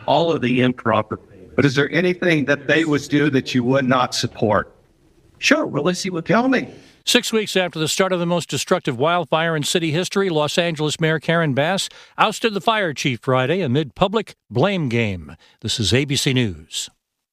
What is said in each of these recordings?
all of the improper payments. But is there anything that they would do that you would not support? Sure, well, let's see what tell me. 6 weeks after the start of the most destructive wildfire in city history, Los Angeles Mayor Karen Bass ousted the fire chief Friday amid public blame game. This is ABC News.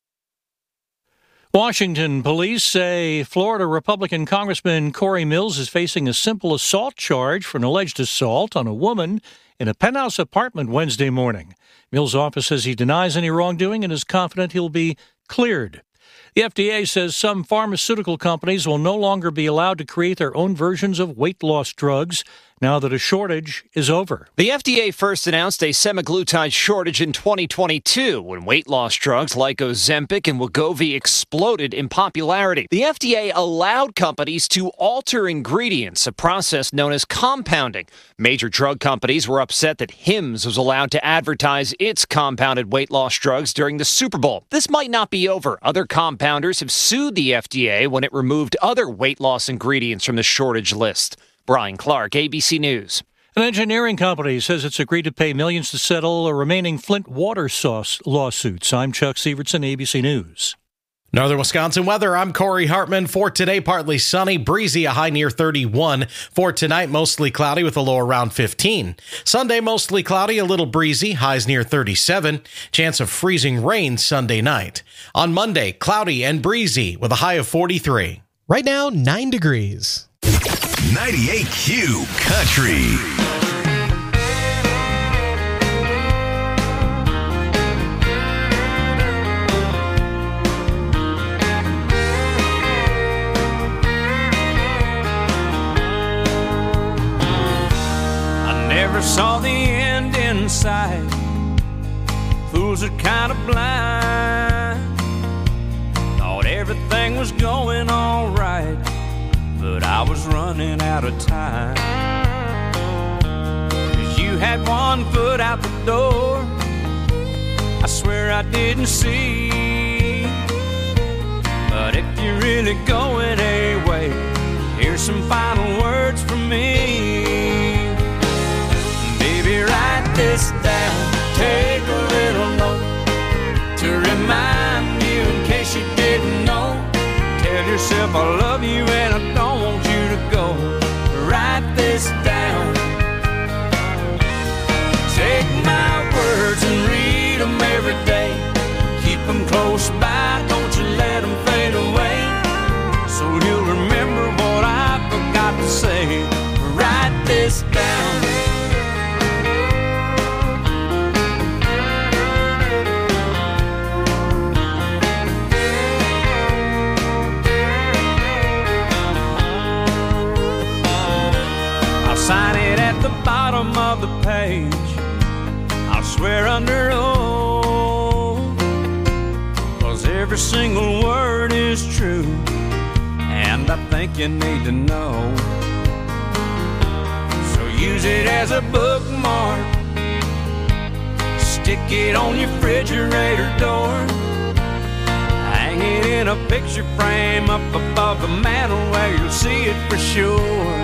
Washington police say Florida Republican Congressman Corey Mills is facing a simple assault charge for an alleged assault on a woman in a penthouse apartment Wednesday morning. Mills' office says he denies any wrongdoing and is confident he'll be cleared. The FDA says some pharmaceutical companies will no longer be allowed to create their own versions of weight loss drugs now that a shortage is over. The FDA first announced a semaglutide shortage in 2022 when weight loss drugs like Ozempic and Wegovy exploded in popularity. The FDA allowed companies to alter ingredients, a process known as compounding. Major drug companies were upset that Hims was allowed to advertise its compounded weight loss drugs during the Super Bowl. This might not be over. Other compounders have sued the FDA when it removed other weight loss ingredients from the shortage list. Brian Clark, ABC News. An engineering company says it's agreed to pay millions to settle the remaining Flint water source lawsuits. I'm Chuck Severson, ABC News. Northern Wisconsin weather, I'm Corey Hartman. For today, partly sunny, breezy, a high near 31. For tonight, mostly cloudy with a low around 15. Sunday, mostly cloudy, a little breezy, highs near 37. Chance of freezing rain Sunday night. On Monday, cloudy and breezy with a high of 43. Right now, 9 degrees. 98Q Country. I never saw the end in sight. Fools are kind of blind. Thought everything was going all right, but I was running out of time. 'Cause you had one foot out the door, I swear I didn't see. But if you're really going away, here's some final words from me. Baby, write this down, take a little note to remind you in case you didn't know. Tell yourself I love you and I don't want you to go. Write this down. Take my words and read them every day. Keep them close by, don't you let them fade away. So you'll remember what I forgot to say. Write this down. Sign it at the bottom of the page. I'll swear under oath, 'cause every single word is true, and I think you need to know. So use it as a bookmark, stick it on your refrigerator door, hang it in a picture frame up above the mantel where you'll see it for sure.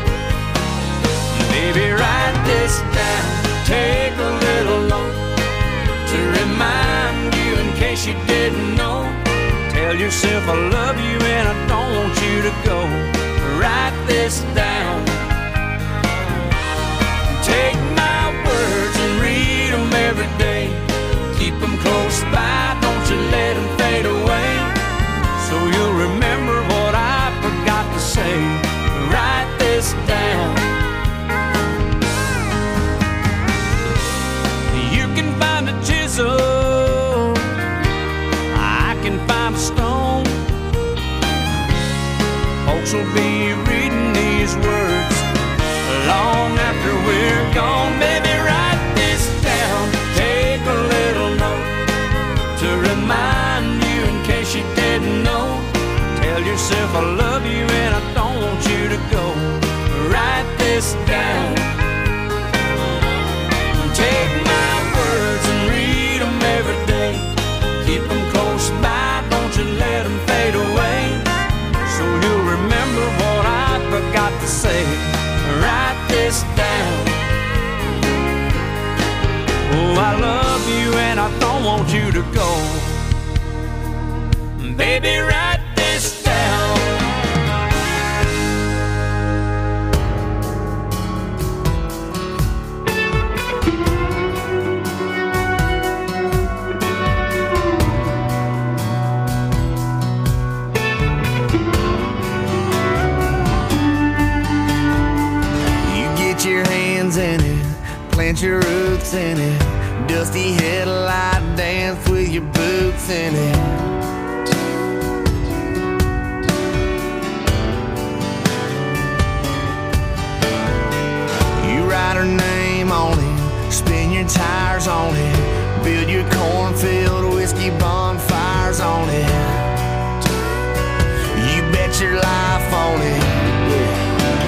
Baby, write this down, take a little note to remind you in case you didn't know. Tell yourself I love you and I don't want you to go. Write this down. Take my words and read them every day. Keep them close by, don't you let them fade away. So you'll remember what I forgot to say. Write this down. Find a chisel, I can find a stone. Folks will be reading these words long after we're gone. Baby, write this down, take a little note to remind you in case you didn't know. Tell yourself I love you and I don't want you to go. Write this down. Take my words and read them every day. Keep them close by, don't you let them fade away. So you'll remember what want you to go. Baby, write this down. Your hands in it, plant your roots in it, dusty headlight dance with your boots in it. You write her name on it, spin your tires on it, build your cornfield whiskey bonfires on it. You bet your life on it. Yeah.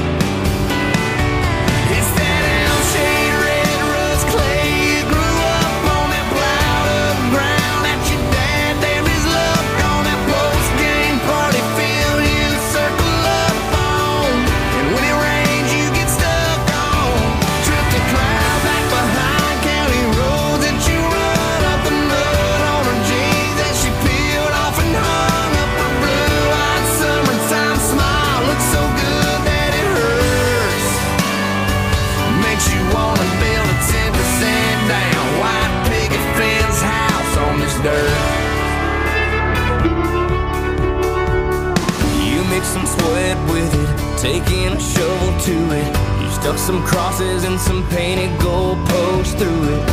Some sweat with it, taking a shovel to it. You stuck some crosses and some painted gold posts through it.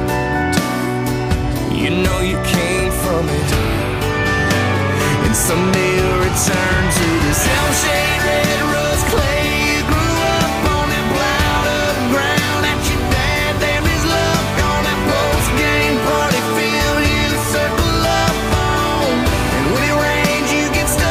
You know you came from it, and someday you'll return to this shade red rust clay. You grew up on that plowed up ground that your dad damned his luck on that post-game party field. You circle up on, and when it rains you get stuck.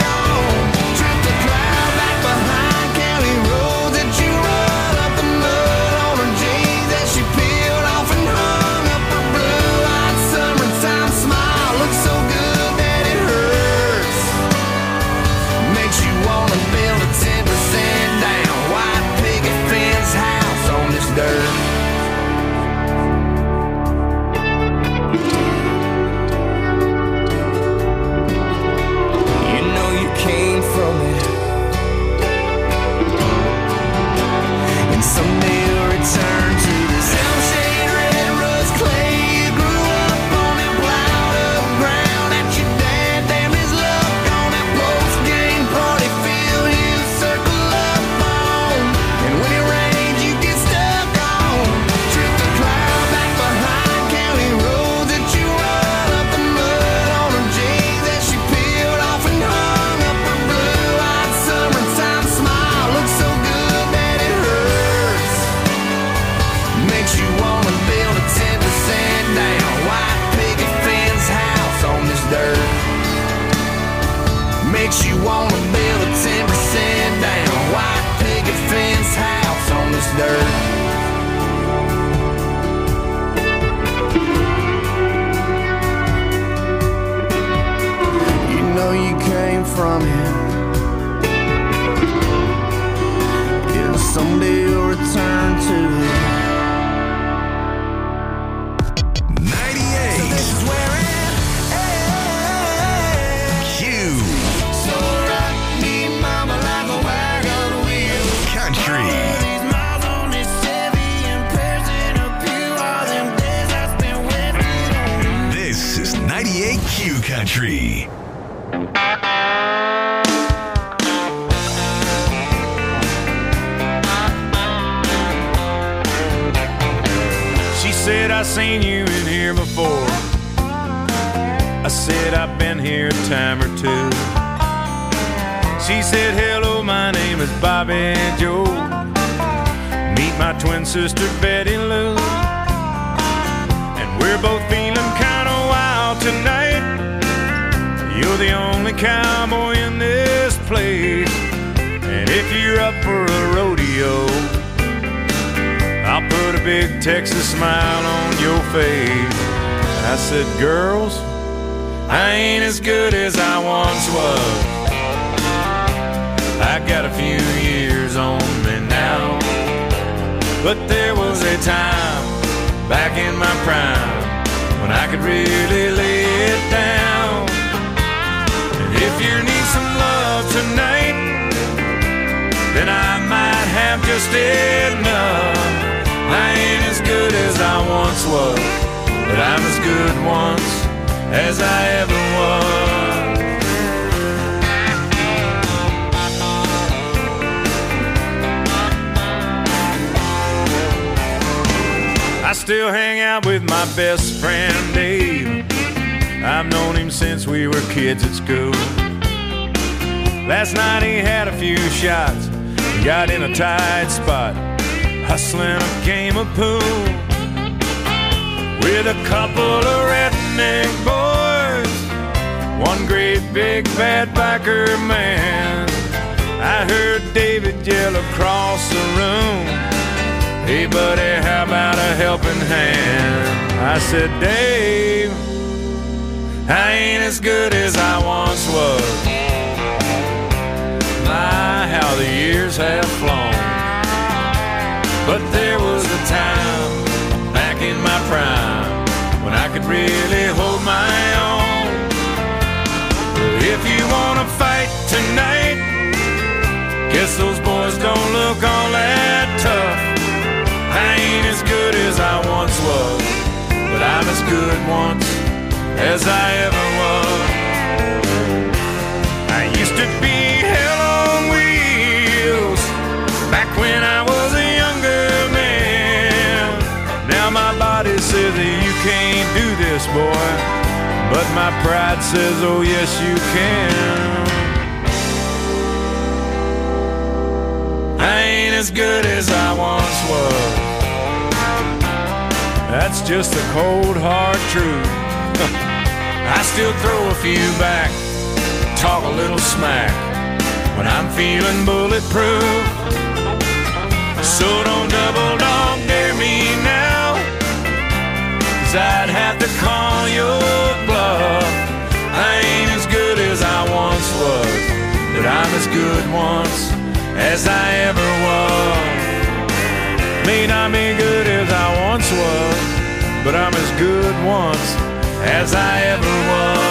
Makes you wanna build a 10% down white picket fence house on this dirt. You know you came from it, yeah, someday you'll return to it. 98. So this is where This is 98 Q Country. She said, I seen you in here before. I said, I've been here a time or two. She said, hello, my name is Bobby Joe. Meet my twin sister, Betty Lou. And we're both feeling kind of wild tonight. You're the only cowboy in this place. And if you're up for a rodeo, I'll put a big Texas smile on your face. I said, girls, I ain't as good as I once was. I got a few years on me now, but there was a time back in my prime when I could really lay it down. And if you need some love tonight, then I might have just enough. I ain't as good as I once was, but I'm as good once as I ever was. I still hang out with my best friend Dave. I've known him since we were kids at school. Last night he had a few shots and got in a tight spot, hustling a game of pool with a couple of redneck boys, one great big bad biker man. I heard David yell across the room, "Hey buddy, how about a helping hand?" I said, "Dave, I ain't as good as I once was. My, how the years have flown. But there was a time back in my prime when I could really hold my own. If you wanna fight tonight, guess those boys don't look all that tough. I ain't as good as I once was, but I'm as good once as I ever was. I used to be hell on wheels back when I was a younger man. Now my body says that you can't do this, boy, but my pride says, oh yes you can. I ain't as good as I once was. That's just the cold hard truth. I still throw a few back, talk a little smack when I'm feeling bulletproof. So don't double dog dare me now, 'cause I'd have to call your bluff. I ain't as good as I once was, but I'm as good once as I ever was. May not be good as I once was, but I'm as good once as I ever was.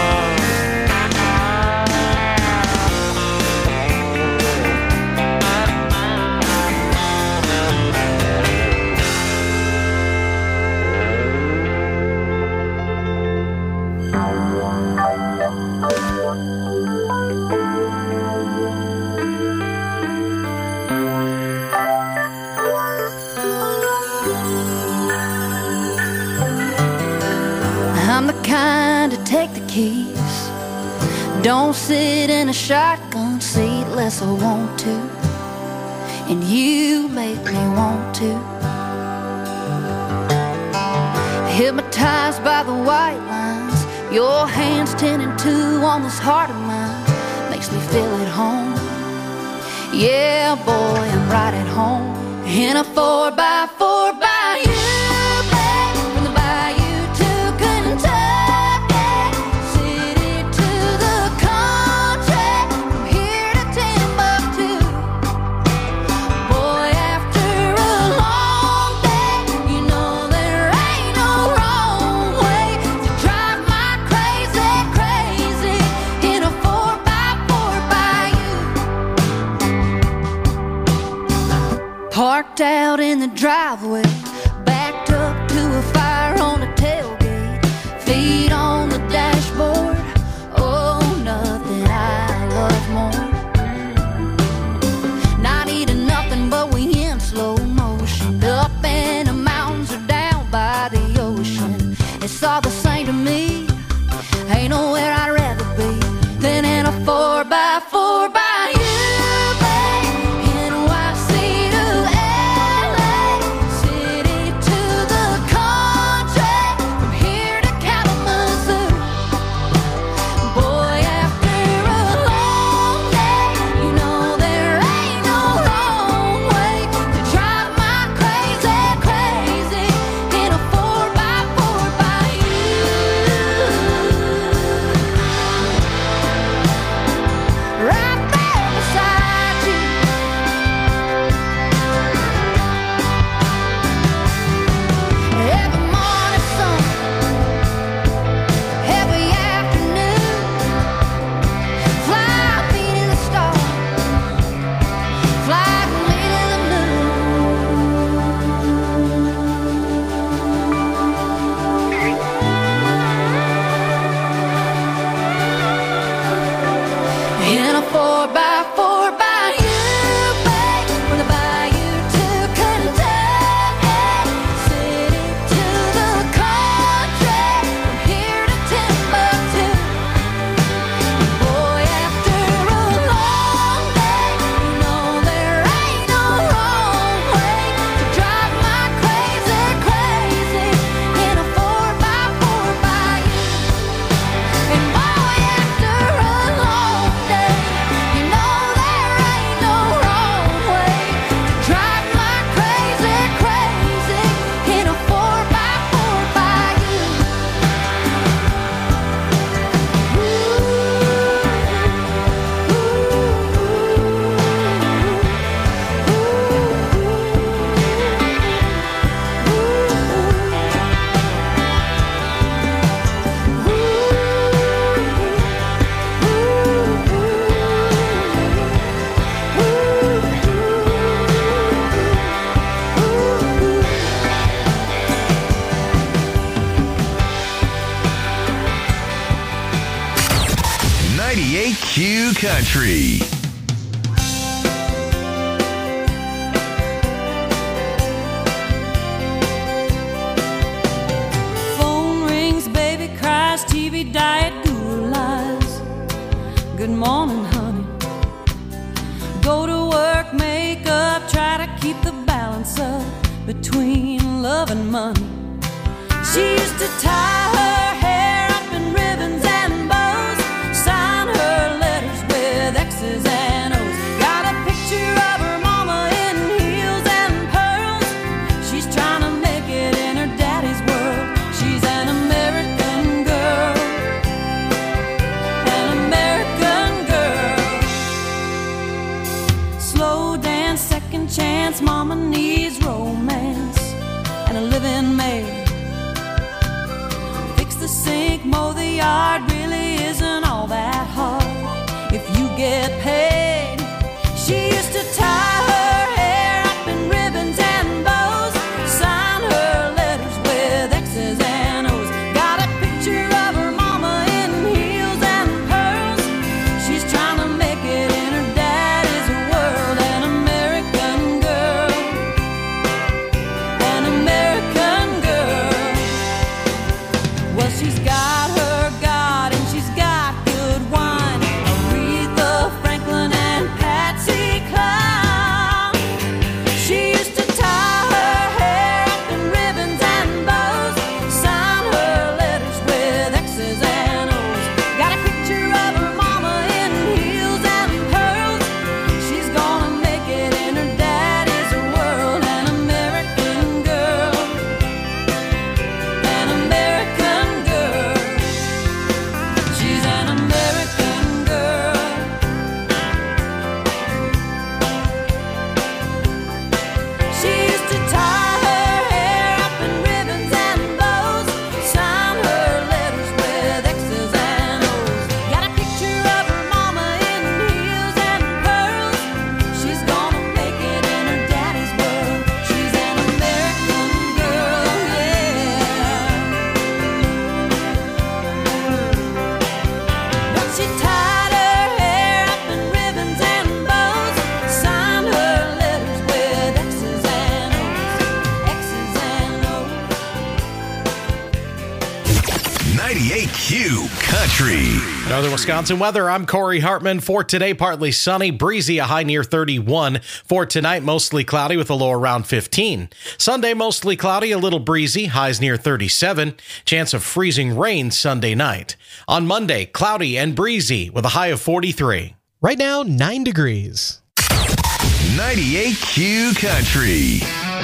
I'm the kind to take the keys, don't sit in a shotgun seat unless I want to, and you make me want to. Hypnotized by the white lines, your hands 10 and 2 on this heart of mine, makes me feel at home. Yeah, boy, I'm right at home in a 4x4 by you, babe, from the bayou to Kentucky, city to the country, from here to Timbuktu. Boy, after a long day, you know there ain't no wrong way to drive my crazy, crazy in a 4x4 by you. Parked out in the driveway, backed up to a fire on the tailgate, feet on the dashboard. Oh, nothing I love more. Not eating nothing, but we in slow motion, up in the mountains or down by the ocean. It's all the same to me. Ain't nowhere I'd rather be than in a 4x4 by you, babe. NYC to LA, city to the country, from here to Kalamazoo. Boy, after a long day, you know there ain't no wrong way to drive my crazy, crazy in a 4x4 by you. Q Country. Phone rings, baby cries, TV diet, guru lies. Good morning, honey. Go to work, make up, try to keep the balance up between love and money. She used to tie her hair up in ribbons and bows, sign her letters with X's and O's. Got a picture of her mama in heels and pearls. She's trying to make it in her daddy's world. She's an American girl, an American girl. Slow dance, second chance, mama needs romance and a living maid. Sink, mow the yard really isn't all that hard if you get paid. She used to tie her hair up in ribbons and bows, sign her letters with X's and O's. Got a picture of her mama in heels and pearls. She's trying to make it in her daddy's world. An American girl, an American girl. Well, she's got her God and she's got good wine. Aretha Franklin and Patsy Cline. She used to tie her hair up in ribbons and bows, sign her letters with X's and O's. Got a picture of her mama in heels and pearls. She's gonna make it in her daddy's world. An American girl, an American girl. She's an American girl. She used to tie her hair up in ribbons and bows, sign her letters with X's and O's. Got a picture of her mama in heels and pearls. She's gonna make it in her daddy's world. She's an American girl, yeah. But she tied her hair up in ribbons and bows, signed her letters with X's and O's, X's and O's. 98Q Country. Northern Wisconsin weather, I'm Corey Hartman. For today, partly sunny, breezy, a high near 31. For tonight, mostly cloudy with a low around 15. Sunday, mostly cloudy, a little breezy, highs near 37. Chance of freezing rain Sunday night. On Monday, cloudy and breezy with a high of 43. Right now, 9 degrees. 98Q Country.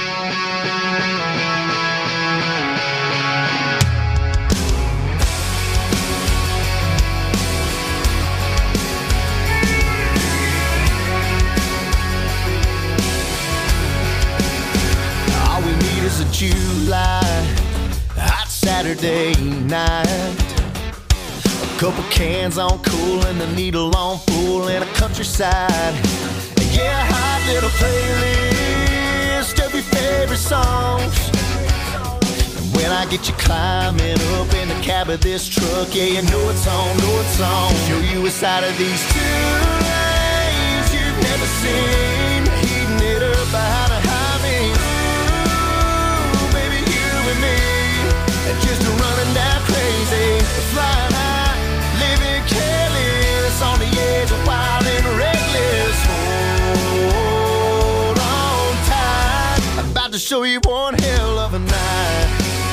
All we need is a July hot Saturday night. A couple cans on cool and a needle on full in a countryside. Yeah, a hot little playlist of your favorite songs. And when I get you climbing up in the cab of this truck, yeah, you know it's on, know it's on. Show you a side of these two lanes you've never seen. Heating it up behind a highway. Ooh, baby, you and me, and just running down crazy, flying high, living careless, on the edge of wild and reckless. Hold on tight, I'm about to show you one hell of a night.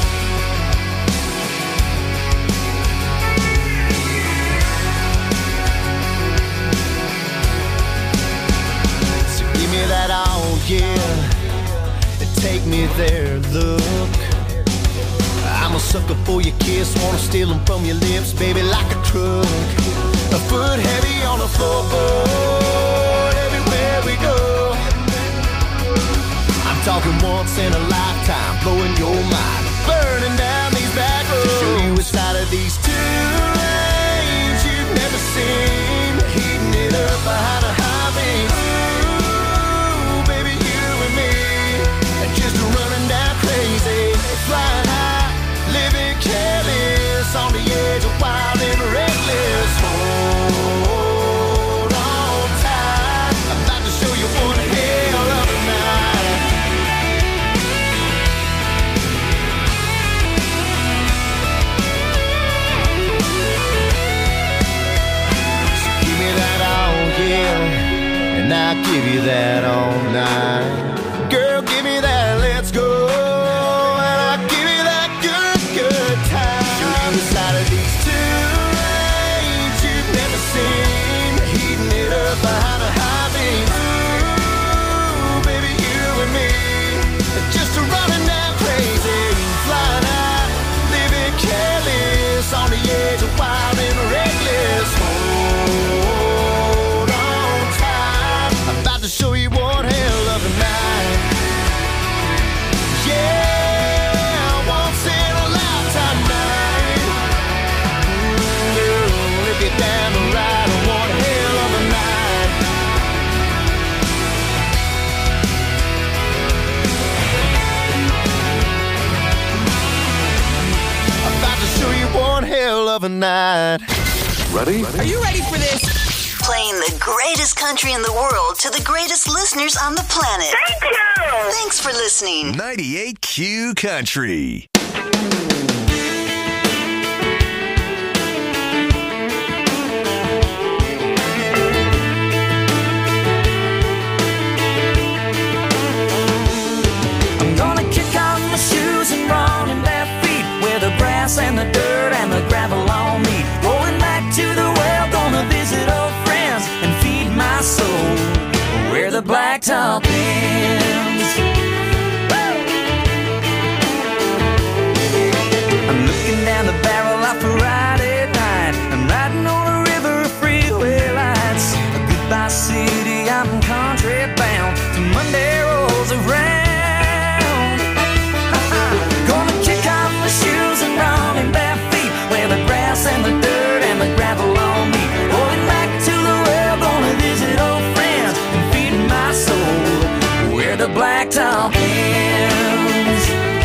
So give me that all, yeah, and take me there, look. I'm a sucker for your kiss, wanna steal them from your lips, baby, like a truck. A foot heavy on the floorboard, everywhere we go. I'm talking once in a lifetime, blowing your mind, burning down these back roads. Show you a side of these two lanes you've never seen. Heating it up behind a highway. Ooh, baby, you and me, and just running down crazy, flying high, living careless, on the edge of wild and reckless. Oh, give you that all night. Girl, give me that, let's go. And I'll give you that good time. Show you the side of these two lanes you've never seen. Heating it up behind the high beams. Ooh, baby, you and me. Just a running down crazy. Flying out, living careless. On the edge of wild and reckless. Hold on tight. I'm about to show you one hell of a night. Yeah, once in a lifetime night. Girl, if you're down to ride on one hell of a night. I'm about to show you one hell of a night. Ready? Are you ready for this? Playing the greatest country in the world to the greatest listeners on the planet. Thank you! Thanks for listening. 98Q Country. I'm gonna kick off my shoes and run in bare feet where the grass and the dirt and the gravel all meet. Going back to the well, gonna visit old friends and feed my soul where the blacktop ends. Woo! I'm looking down the barrel of a Friday night. I'm riding on a river of freeway lights. Goodbye city, I'm country bound till Monday rolls around. Gonna kick off my shoes and run in bare feet where the grass and the dirt and the gravel all meet. Going back to the well, gonna visit old friends and feed my soul where the blacktop ends.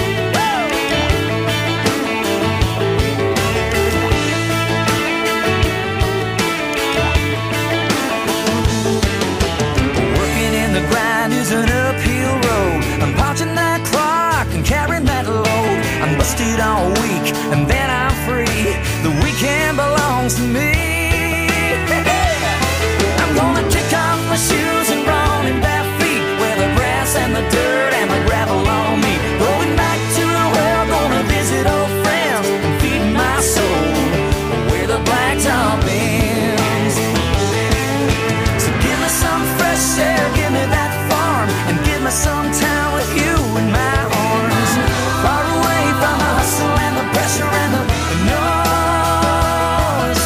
Working in the grind is an uphill road. I'm punching that clock and carrying that load. I'm busted all week and then I'm free. The weekend belongs to me. I'm gonna kick off my shoes and run in bare feet where the grass and the dirt and the gravel all meet. Going back to the well, gonna visit old friends and feed my soul where the blacktop ends. So give me some fresh air, give me that farm, and give me some time with you in my arms. Far away from the hustle and the pressure and the noise.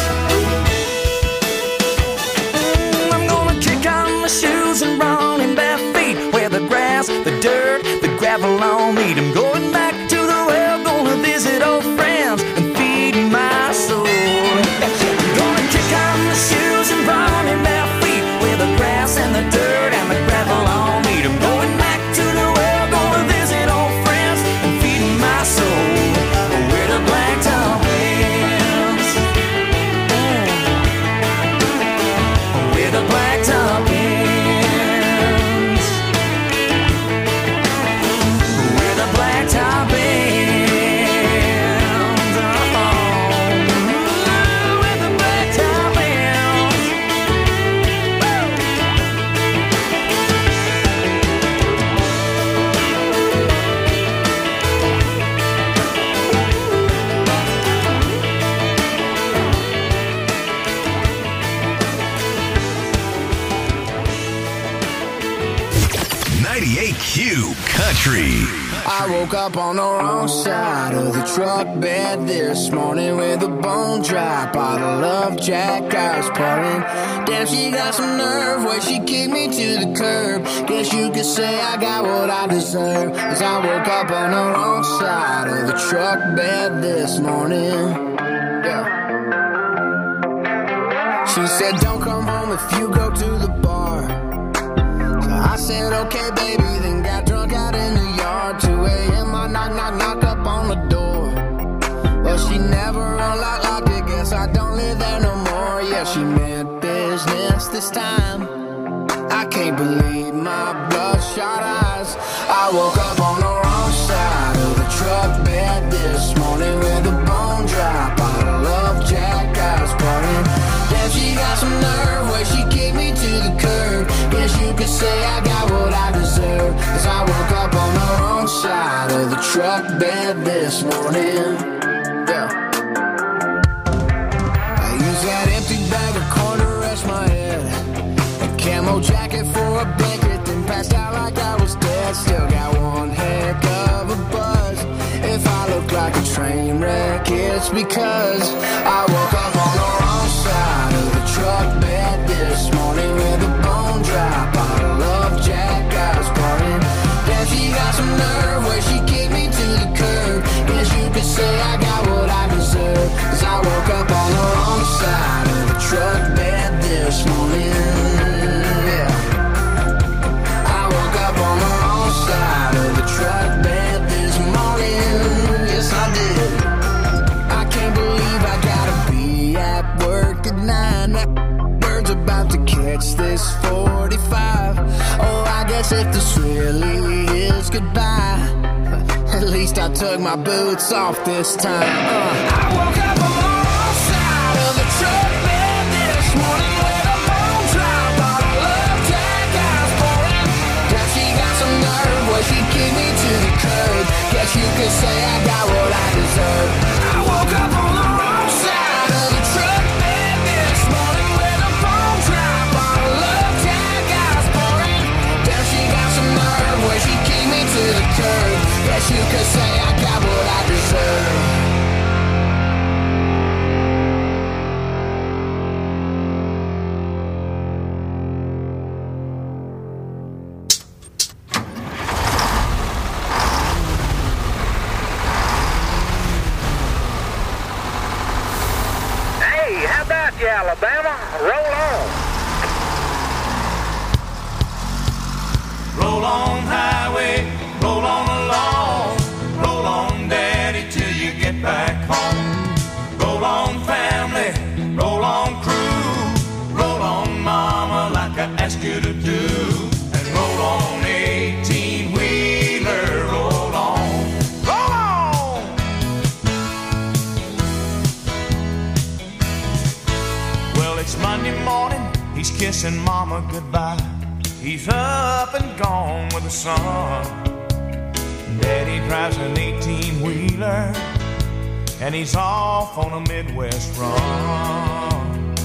I'm gonna kick on my shoes and run in bare feet where the grass, the dirt, the gravel all meet. I'm going back to the well, gonna visit old friends and feed my soul. I'm gonna kick on my shoes and run in bare feet where the grass and the dirt and the gravel all meet. I'm going back to the well, gonna visit old friends and feed my soul where the blacktop ends. Where the blacktop ends. Where the blacktop ends. Oh, where the blacktop ends. Q Country. I woke up on the wrong side of the truck bed this morning with a bone dry bottle of Jack I was pouring. Damn, she got some nerve where she kicked me to the curb. Guess you could say I got what I deserve, 'cause I woke up on the wrong side of the truck bed this morning. Yeah. She said don't come home if you go to the bar. So I said okay baby, then got drunk out in the yard. 2 a.m. I knock up on the door. Well, she never unlocked it, guess I don't live there no more. Yeah, she meant business this time. I can't believe my bloodshot eyes. I woke up on the wrong side of the truck bed this morning with a bone dry bottle of Jack I was pouring. Damn, she got some nerve where she kicked me to the curb. Guess you could truck bed this morning. Yeah. I use that empty bag of corn to rest my head. A camo jacket for a blanket, then passed out like I was dead. Still got one heck of a buzz. If I look like a train wreck, it's because I woke up on the wrong side of the truck bed this morning with a bone dry bottle of Jack I was pouring. Then she got some nerve where she kicked me to the curb. Guess you could say I got what I deserve, 'cause I woke up on the wrong side of the truck bed this morning. Yeah. I woke up on the wrong side of the truck bed this morning. Yes, I did. I can't believe I gotta be at work at 9. That bird's about to catch this 45. Oh, I guess if this really is goodbye, at least I took my boots off this time. I woke up on the wrong side of the truck bed this morning with a bone dry bottle of Jack I was pouring. Now she got some nerve where she kicked me to the curb. Guess you could say I got what I deserve. I woke up on the wrong side of the truck bed this morning with a bone dry bottle of Jack I was pouring. Now she got some nerve where she kicked me to the curb. Guess you could say I got what I deserve. Hey, how about you, Alabama? Roll on. Roll on, highway, roll on along. Roll on, daddy, till you get back home. Roll on, family, roll on, crew. Roll on, mama, like I asked you to do. And roll on, 18-wheeler, roll on. Roll on! Well, it's Monday morning, he's kissing mama goodbye. He's up and gone with the sun. Daddy drives an 18-wheeler, and he's off on a Midwest run.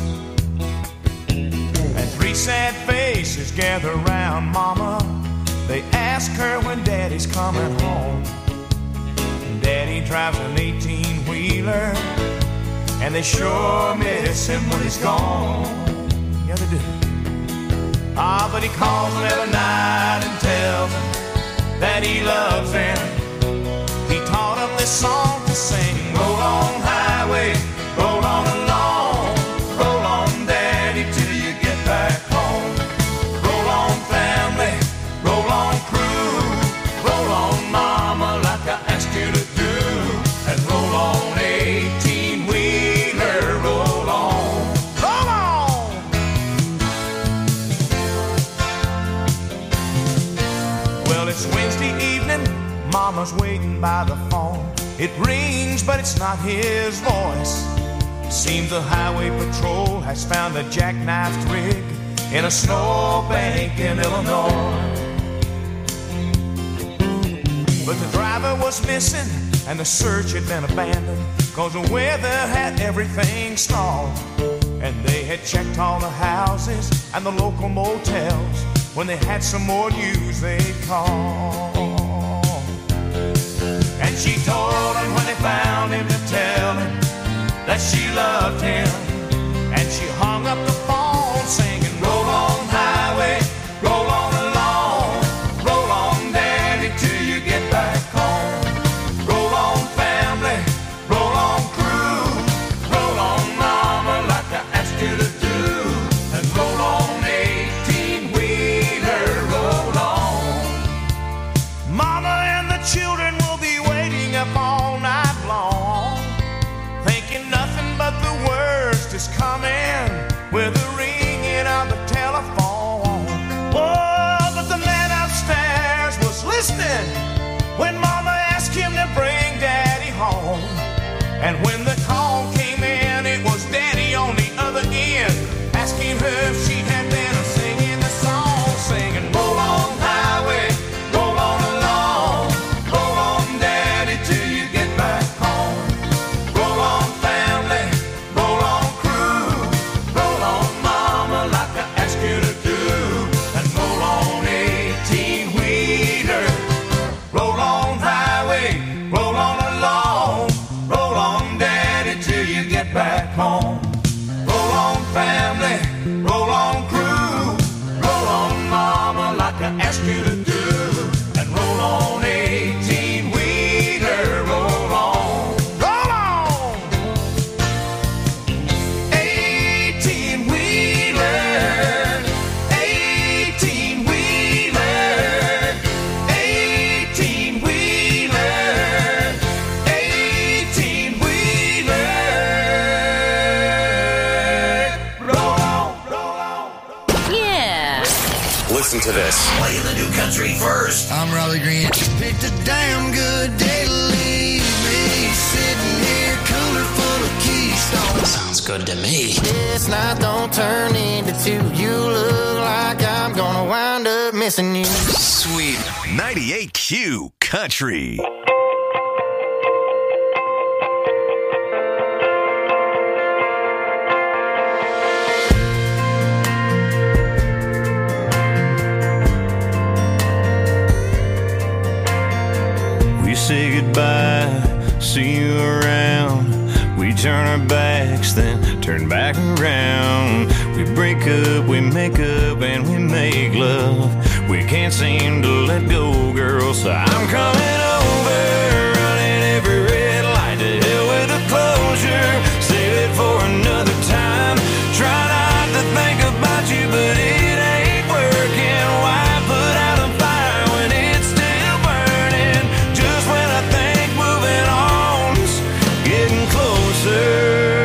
And 3 sad faces gather around mama. They ask her when daddy's coming home. Daddy drives an 18-wheeler, and they sure miss him when he's gone. Yeah, they do. Ah, but he calls them every night and tells them that he loves them. He taught them this song to sing. Roll on, highway, roll on along. Roll on, daddy, till you get back home. Roll on, family, roll on, crew. Roll on, mama, like I asked you to do. And roll on, 18-wheeler, roll on. Roll on! Well, it's Wednesday evening, mama's waiting by the phone. It rings, but it's not his voice. Seems the highway patrol has found a jackknifed rig in a snowbank in Illinois. But the driver was missing and the search had been abandoned, 'cause the weather had everything stalled. And they had checked all the houses and the local motels. When they had some more news, they'd call. And she told him when they found him to tell him that she loved him. And she hung up the phone singing, roll on, highway, roll on along. Roll on, daddy, till you get back home. Roll on, family, roll on, crew. Roll on, mama, like I asked you to do. And roll on, 18-wheeler, roll on. Mama and the children will be waiting up all night long, thinking nothing but the worst is coming with the ringing of the telephone. Oh, but the man upstairs was listening when mama asked him to bring daddy home. And when the call came in, it was daddy on the other end, asking her if she had been singing the song, singing, roll on, highway, roll on along. Roll on, daddy. home. Roll on, family, roll on, crew. Roll on, mama, like I asked you to do. And roll on, 18-wheeler, roll on. Roll on! 18-wheeler, 18-wheeler, 18-wheeler, 18-wheeler. Roll on, roll on. Yeah. Listen to this. Playing the new country first. I'm Raleigh Green. Picked a damn good day to leave me sitting here, cooler full of Keystone. Sounds good to me. This night don't turn into two. You look like I'm gonna wind up missing you. Sweet 98Q Country. We say goodbye, see you around. We turn our backs, then turn back around. We break up, we make up, and we make love. We can't seem to let go, girl, so I'm coming over, running every red light to hell with the closure. Save it for another time. Try not to think about you, but it ain't working. Why put out a fire when it's still burning? Just when I think moving on's getting closer,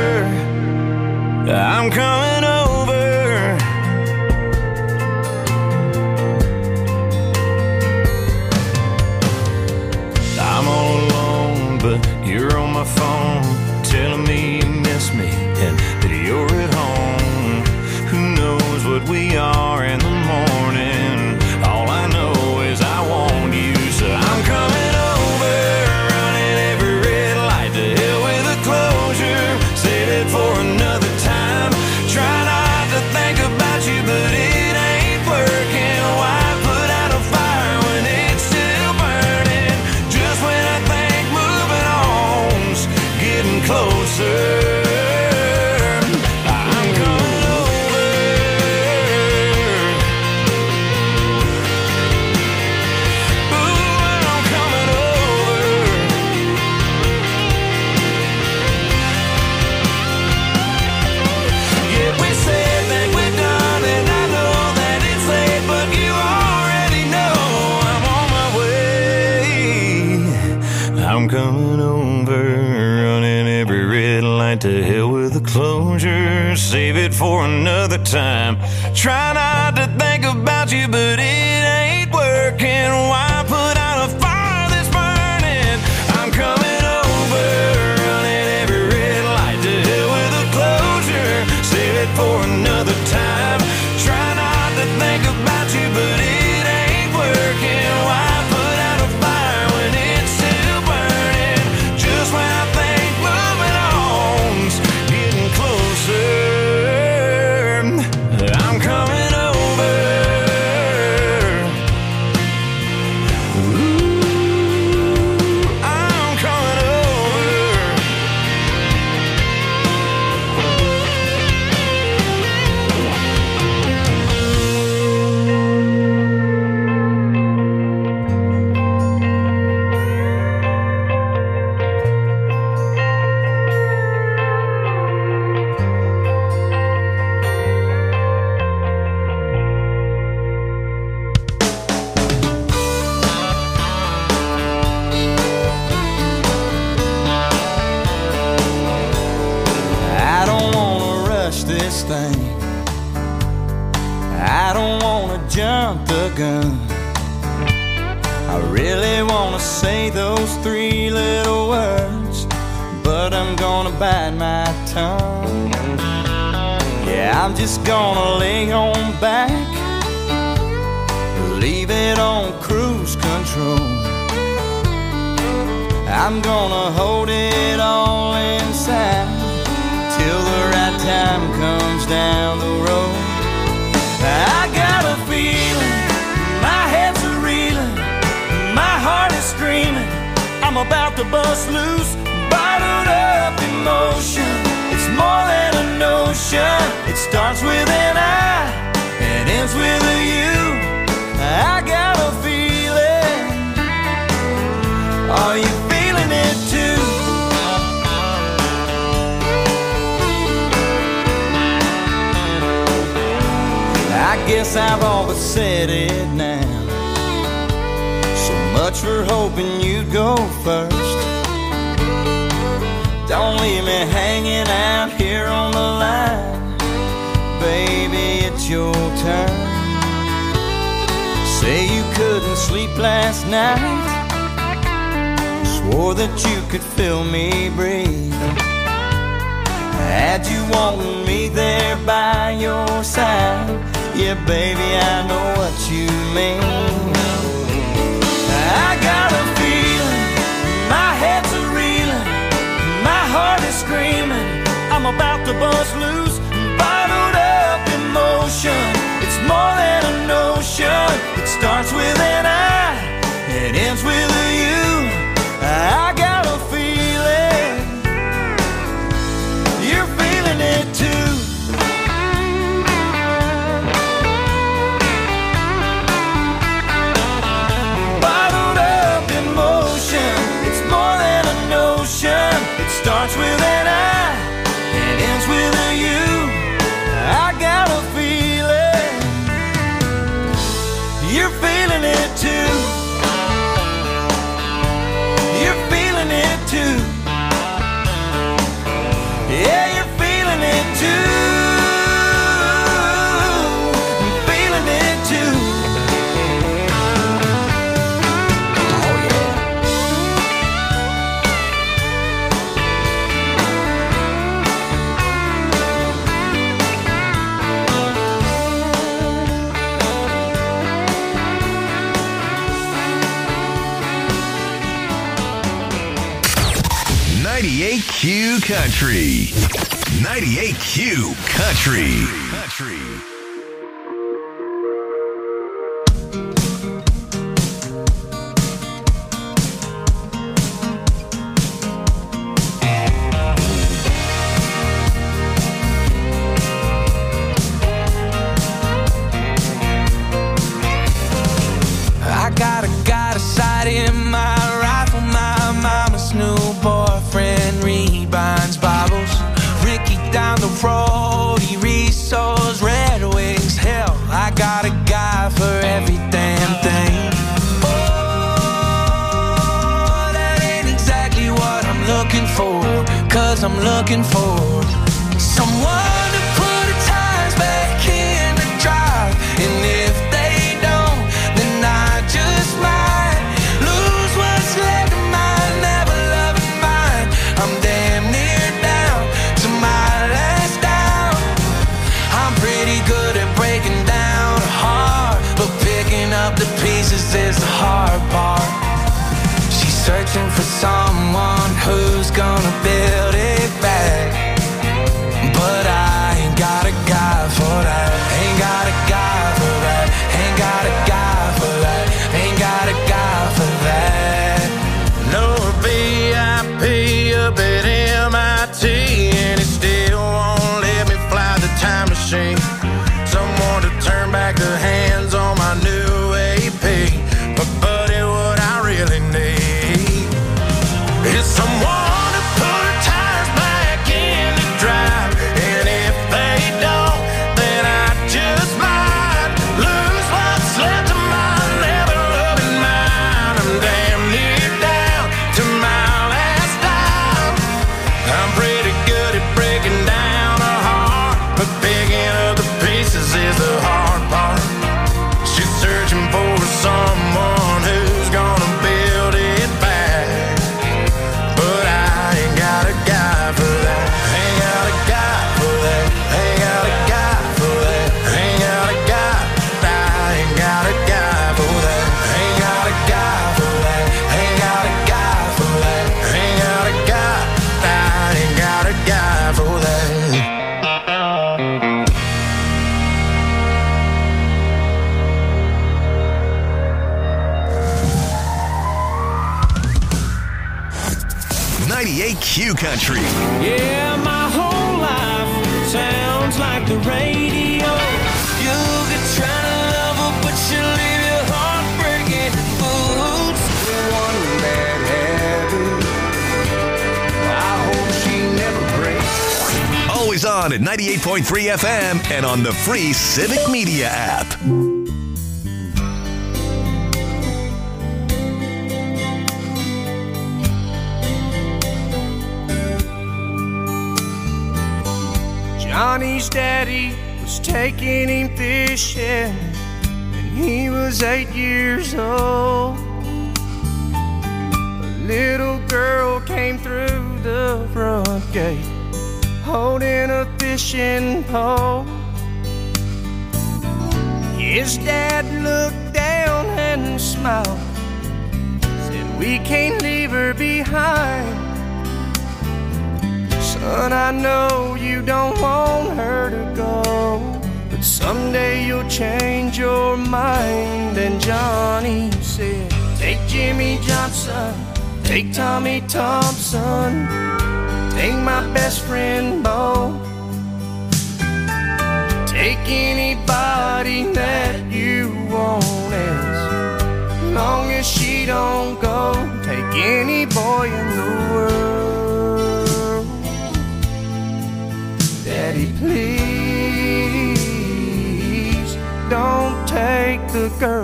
I'm coming over. I'm all alone, but you're on my phone, telling me you miss me and that you're at home. Who knows what we are in the morning? All I know is I want you, so I'm coming over, running every red light to hell with a closure. Save it for another time. Try not to think about you, but it ain't working. Why put out a fire when it's still burning? Just when I think moving on's getting closer, I'm coming over. Ooh, I'm coming over. Yeah, we said that we're done, and I know that it's late, but you already know I'm on my way. I'm coming over, running every red light to hell with a closure. Save it for another time. Try not to think about you, but it ain't working. Why put out a fire that's burning? I'm coming over, running every red light to hell with a closure. Save it for another time. Try not to think about you, but it ain't working. Why put out a fire when it's still burning? Just when I think moving on's getting closer, I'm coming over. Ooh, I'm coming over. I don't wanna rush this thing. I don't wanna jump the gun. I really wanna say those three little words, but I'm gonna bite my tongue. Yeah, I'm just gonna lay on back, leave it on cruise control. I'm gonna hold it all inside till the right time comes down the road. I got a feeling, my head's a reeling, my heart is screaming, I'm about to bust loose, bottled up emotion. It's more starts with an I and ends with a U. I got a feeling. Are you feeling it too? I guess I've all but said it now. So much for hoping you'd go first. Don't leave me hanging out here on the line. Baby, it's your turn. Say you couldn't sleep last night. Swore that you could feel me breathe. Had you wanting me there by your side. Yeah, baby, I know what you mean. I got a feeling, my head's a reeling, my heart is screaming, I'm about to bust loose, bottled up emotion. It's more than a notion. It starts with an I, it ends with a U. I got a feeling, you're feeling it too. It starts with an I and ends with a U. I got a feeling, you're feeling it too. You're feeling it too. Yeah, you're feeling it too. I'm feeling it too. Q Country. 98Q Country. I got a sight in my rifle, my mama's new boyfriend rebinds Bibles. Ricky down the road, he resells Red Wings. Hell, I got a guy for every damn thing. Oh, that ain't exactly what I'm looking for, 'cause I'm looking for someone to put the tires back in the drive. And if they don't, then I just might lose what's left of my never-loving mind. I'm damn near down to my last down. I'm pretty good at breaking down a heart, but picking up the pieces is the hard part. She's searching for someone who's gonna build it back, but I ain't got a guy for that. Ain't got a guy for that. Ain't got a guy for that. Ain't got a guy for that. No VIP up at MIT, and it still won't let me fly the time machine. Someone to turn back the hands on my new AP. But buddy, what I really need is someone to put tires back in the drive. And if they don't, then I just might lose what's left of my never-loving mind. I'm damn near down to my last dime. I'm pretty good at breaking down a heart, but picking up the pieces is the hard part. She's searching for someone who's gonna build it back, but I ain't got a guy for that. Ain't got a guy for that. Ain't got a guy for that. Ain't got a guy. I ain't got a guy for that. Ain't got a guy for that. Ain't got a guy for that. Ain't got a guy. I ain't got a guy for that. 98Q Country. Yeah, my whole life sounds like the rain Always on at 98.3 FM and on the free Civic Media app. Johnny's daddy was taking him fishing when he was 8 years old. A little girl came through the front gate holding a fishing pole. His dad looked down and smiled, said, "We can't leave her behind. Son, I know you don't want her to go, but someday you'll change your mind." And Johnny said, "Take Jimmy Johnson, take Tommy Thompson, take my best friend Bo, take anybody that you want, as long as she don't go. Take any boy in the world. Daddy, please don't take the girl."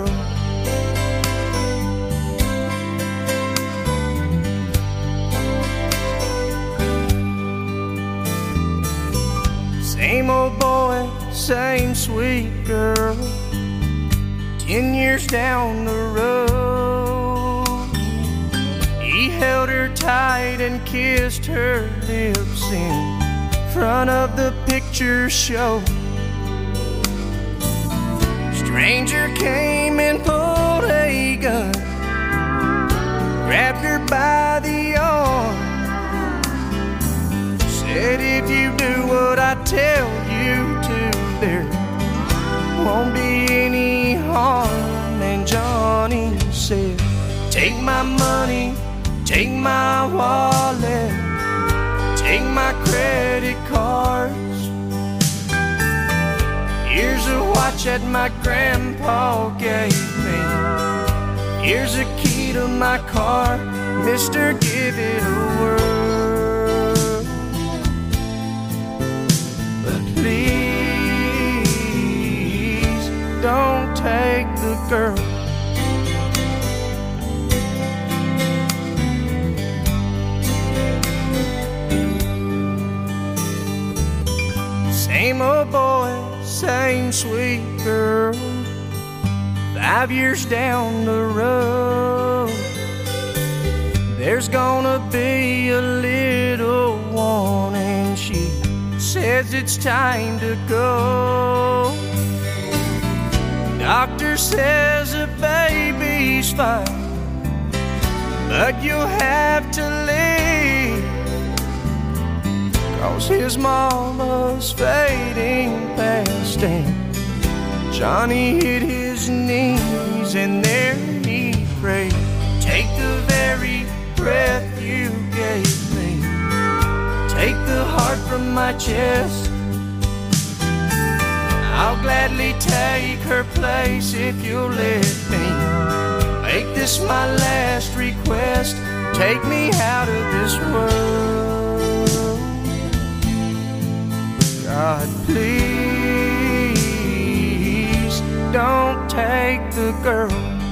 Same old boy, same sweet girl, 10 years down the road. He held her tight and kissed her lips in front of the picture show. Stranger came and pulled a gun, grabbed her by the arm, said, "If you do what I tell you to, there won't be any harm." And Johnny said, "Take my money, take my wallet, take my credit cards. Here's a watch that my grandpa gave me. Here's a key to my car. Mister, give it a whirl. But please don't take the girl." Same old boy, same sweet girl, 5 years down the road. There's gonna be a little one, and she says it's time to go. Doctor says the baby's fine, but you'll have to leave, 'cause his mama's fading fast. And Johnny hit his knees and there he prayed, "Take the very breath you gave me, take the heart from my chest. I'll gladly take her place if you'll let me. Make this my last request, take me out of this world. God, please don't take the girl."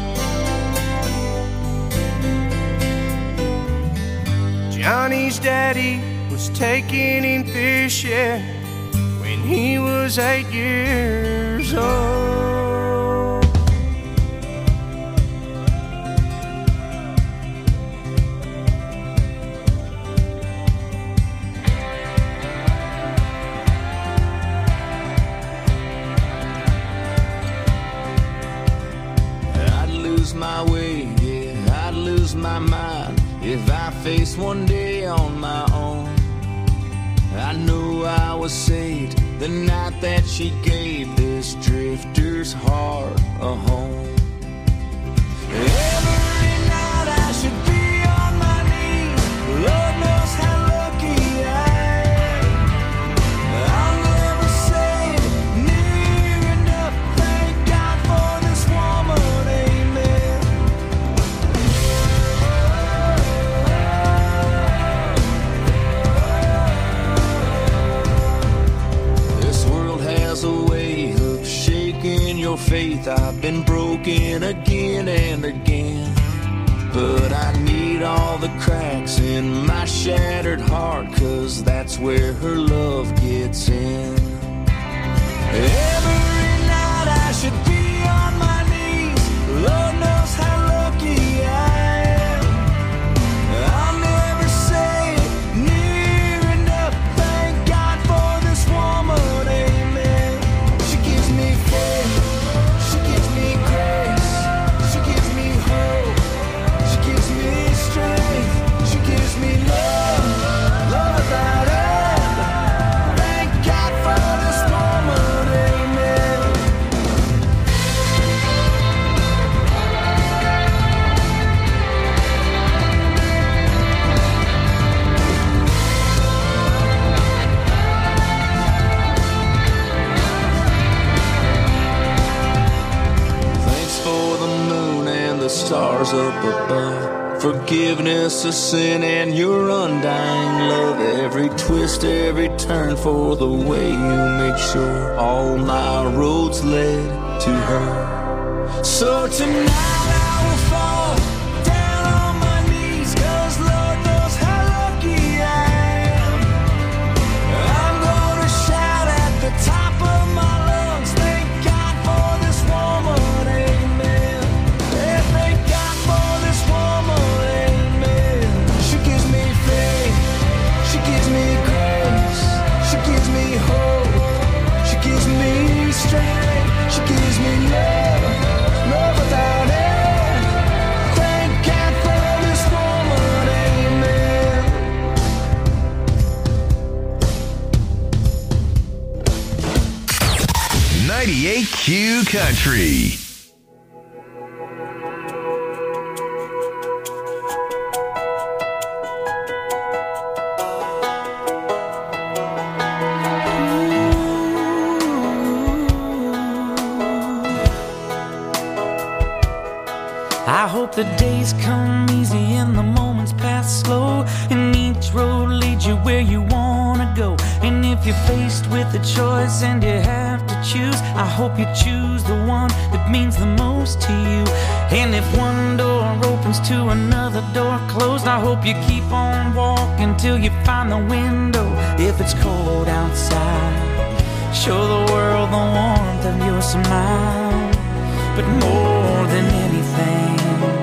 Johnny's daddy was taking him fishing when he was 8 years old. I'd lose my way, yeah, I'd lose my mind if I faced one day on my own. I knew I was saved the night that she gave this drifter's heart a home. Every night I should be on my knees, Lord knows how lucky I am. I'll never say near enough, thank God for this woman, amen. faith. I've been broken again and again, but I need all the cracks in my shattered heart, 'cause that's where her love gets in. Every night I should be on my knees. Lord knows how lucky I am. I'll never say it near enough. Thank God for this woman, amen. She gives me faith, she gives me grace, she gives me hope, she gives me strength, she gives me love, love without end. Thank God for this woman, amen. Thanks for the moon and the stars up above, forgiveness of sin and your undying love. Every twist, every turn, for the way you make sure all my roads led to her. So tonight I will fall down on my knees, 'cause Lord knows how lucky I am. I'm gonna shout at the top of my lungs, thank God for this woman, amen. Yeah, thank God for this woman, amen. She gives me faith, she gives me grace, she gives me hope, she gives me strength, she gives me love, love without end. Thank God for this woman, amen. 98 Q Country. I hope the days come easy and the moments pass slow, and each road leads you where you wanna go. And if you're faced with a choice and you have to choose, I hope you choose the one that means the most to you. And if one door opens to another door closed, I hope you keep on walking till you find the window. If it's cold outside, show the world the warmth of your smile. But more than anything,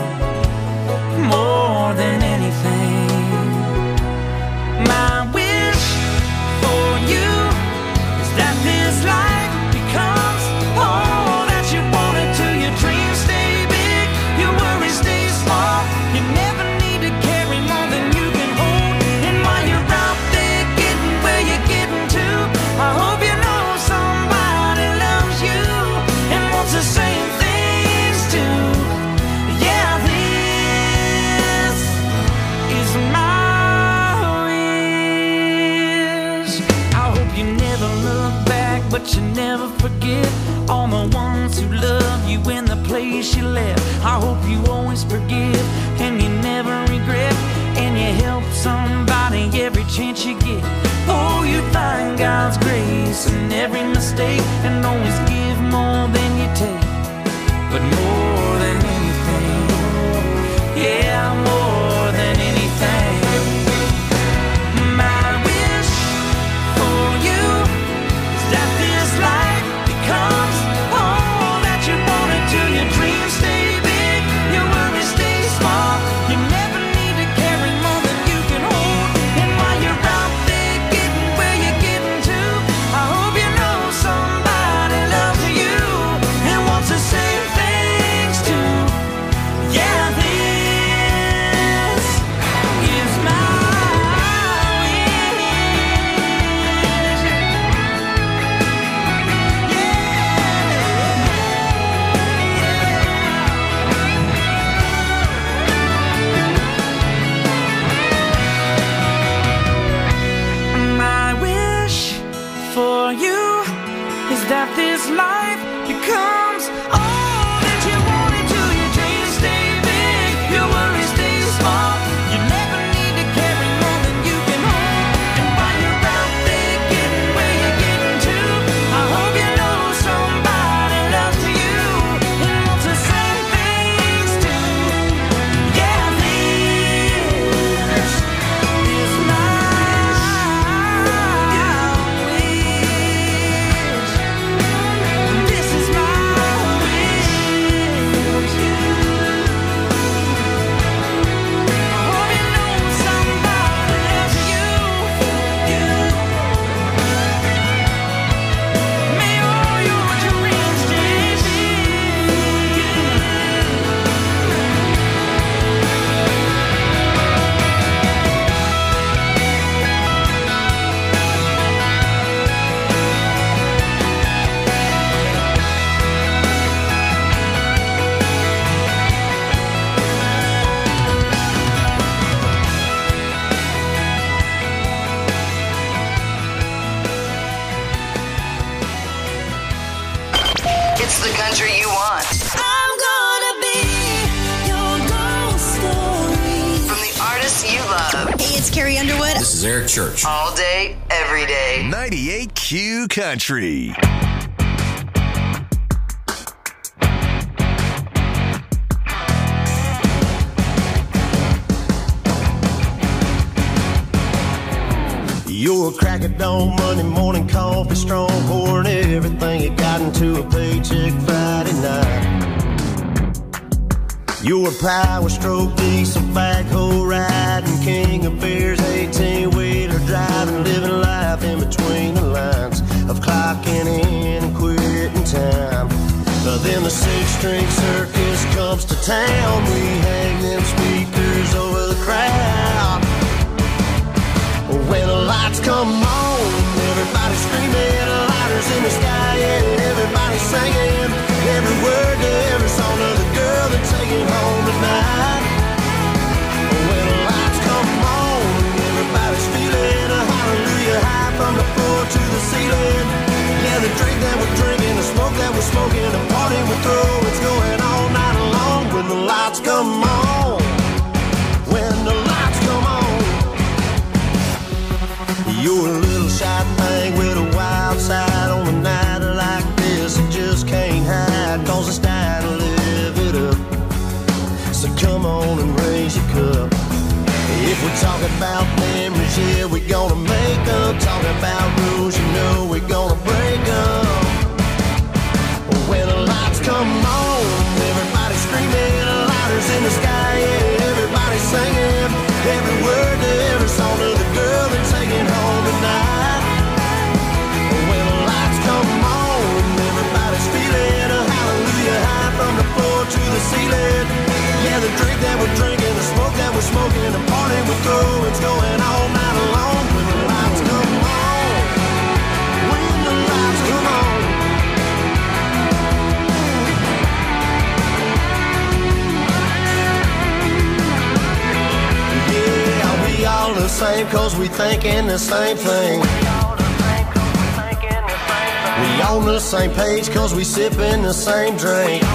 more than anything, my wish for you is that this life becomes all that you want it to. Your dreams stay big, your worries stay small. You never need to carry more than you can hold. And while you're out there getting where you're getting to, I hope you know somebody loves you and wants the same things too. Yeah, this is my wish. I hope you never look back, but you never forget all the ones who love you in the place you left. I hope you always forgive and you never regret, and you help somebody every chance you get. Oh, you find God's grace in every mistake, and always give more than you take. But more than anything, yeah, more than anything, my wish for you is that this life becomes all that you want it to. Your dreams stay big, your worries stay small. You never need to carry more than you can hold. And while you're out there getting where you're getting to, I hope you know somebody loves you and wants the same things too. Yeah, this is my wish. My wish for you is that this life becomes all that you want it to. Your dreams stay big, your worries stay small. You never need to carry more than you can hold. And while you're out there getting where you're getting to, I hope you know somebody loves you It's the country you want. I'm gonna be your ghost story. From the artists you love. Hey, it's Carrie Underwood. This is Eric Church. All day, every day. 98Q Country. You're a crack of dawn, Monday morning coffee, strong, pouring everything you got into a paycheck Friday night. You're a power stroke, diesel backhoe riding, king of beers, 18-wheeler driving, living life in between the lines of clocking in and quitting time. Then the six-string circus comes to town. We hang them speakers over the crowd. When the lights come on, everybody screaming, lighters in the sky, and everybody singing every word to every song of the girl they're taking home tonight. When the lights come on, everybody's feeling a hallelujah high from the floor to the ceiling. Yeah, the drink that we're drinking, the smoke that we're smoking, the party we throw, it's going all night long. When the lights come on, when the lights come on. You're a little shy thing with a wild side on a night like this. You just can't hide, cause it's time to live it up. So come on and raise your cup. If we're talking about memories, yeah, we're gonna make them. Talking about rules, you know we're gonna break them. When the lights come on, everybody screaming, lighters in the sky, yeah, everybody singing every word to every song of the girl they're taking home tonight. When the lights come on, everybody's feeling a hallelujah high from the floor to the ceiling. Yeah, the drink that we're drinking, the smoke that we're smoking, the party we throw, it's going all night long. When the lights come on, when the lights come on. Yeah, we all the same cause we thinking the same thing. We on the same page cause we sipping the same drink.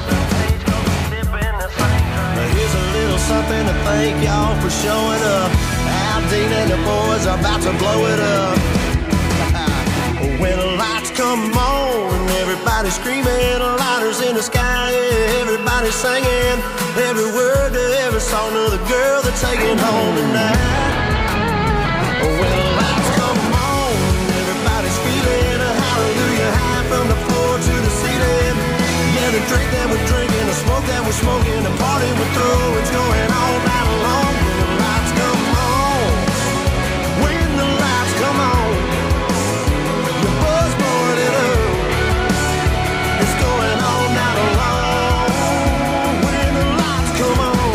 Here's a little something to thank y'all for showing up. Aldine and the boys are about to blow it up. When the lights come on, everybody screaming, lighters in the sky, yeah, everybody singing every word to every song of the girl they're taking home tonight. When the lights come on, everybody's feeling a hallelujah high from the floor to the ceiling. Yeah, the drink that we're drinking, the smoke that we're smoking, the party we throw, it's going all night long. When the lights come on, when the lights come on, your buzz blowing it up, it's going all night long. When the lights come on.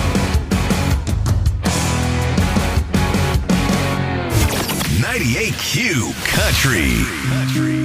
98Q Country.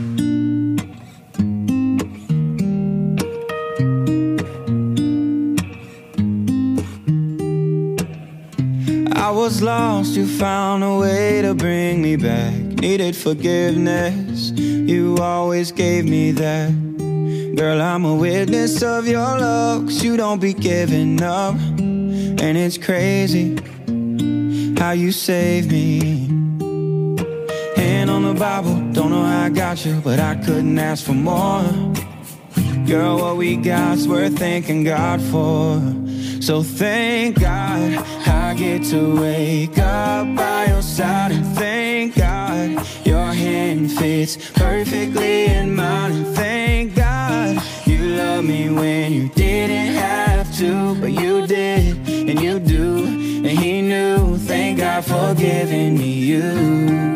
I was lost, you found a way to bring me back. Needed forgiveness, you always gave me that. Girl, I'm a witness of your love, 'cause you don't be giving up. And it's crazy how you saved me. Hand on the Bible, don't know how I got you, but I couldn't ask for more. Girl, what we got's worth thanking God for. So thank God I get to wake up by your side. And thank God your hand fits perfectly in mine. And thank God you love me when you didn't have to, but you did, and you do, and he knew. Thank God for giving me you.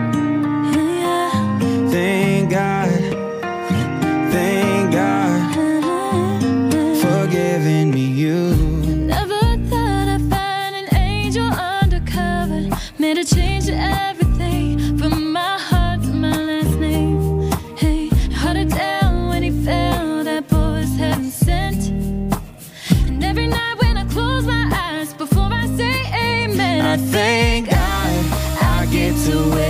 Thank God, thank God for giving me you. Never thought I'd find an angel undercover, made a change to everything, from my heart to my last name. Hey, held it down when he fell, that boy was heaven sent. And every night when I close my eyes before I say amen, I thank God I get to wake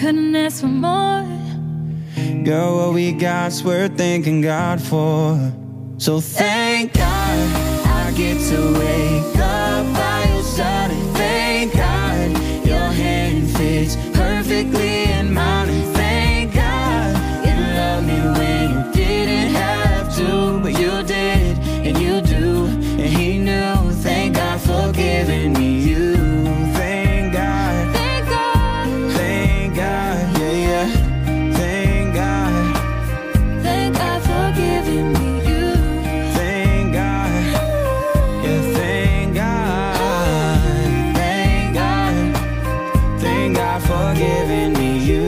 couldn't ask for more. Girl, what we got's worth thanking God for. So thank God I get to wake up by your side. And thank God your hand fits perfectly in mine. And thank God you loved me when you didn't have to, but you did, and you do, and he knew. Thank God for giving me you. Thank God, thank God, thank God, yeah, yeah. Thank God, thank God for giving me you. thank God, yeah, thank God, thank God, thank God for giving me you.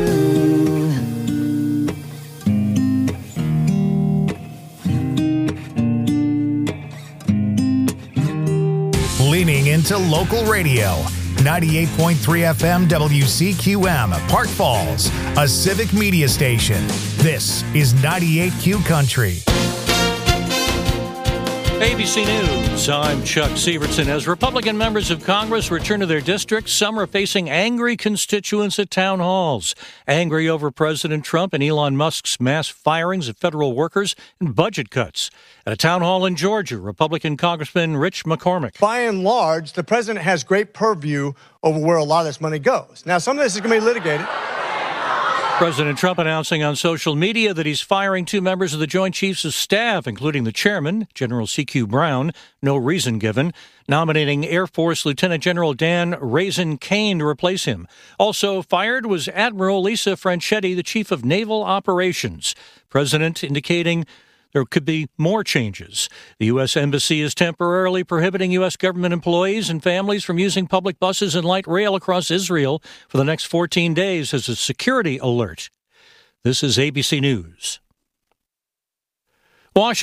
Leaning into local radio. 98.3 FM WCQM, Park Falls, a civic media station. This is 98Q Country. ABC News, I'm Chuck Sievertson. As Republican members of Congress return to their districts, some are facing angry constituents at town halls. Angry over President Trump and Elon Musk's mass firings of federal workers and budget cuts. At a town hall in Georgia, Republican Congressman Rich McCormick. By and large, the president has great purview over where a lot of this money goes. Now, some of this is going to be litigated. President Trump announcing on social media that he's firing 2 members of the Joint Chiefs of Staff, including the chairman, General C.Q. Brown, no reason given, nominating Air Force Lieutenant General Dan Raisin Kane to replace him. Also fired was Admiral Lisa Franchetti, the Chief of Naval Operations. President indicating there could be more changes. The U.S. Embassy is temporarily prohibiting U.S. government employees and families from using public buses and light rail across Israel for the next 14 days as a security alert. This is ABC News. Washington.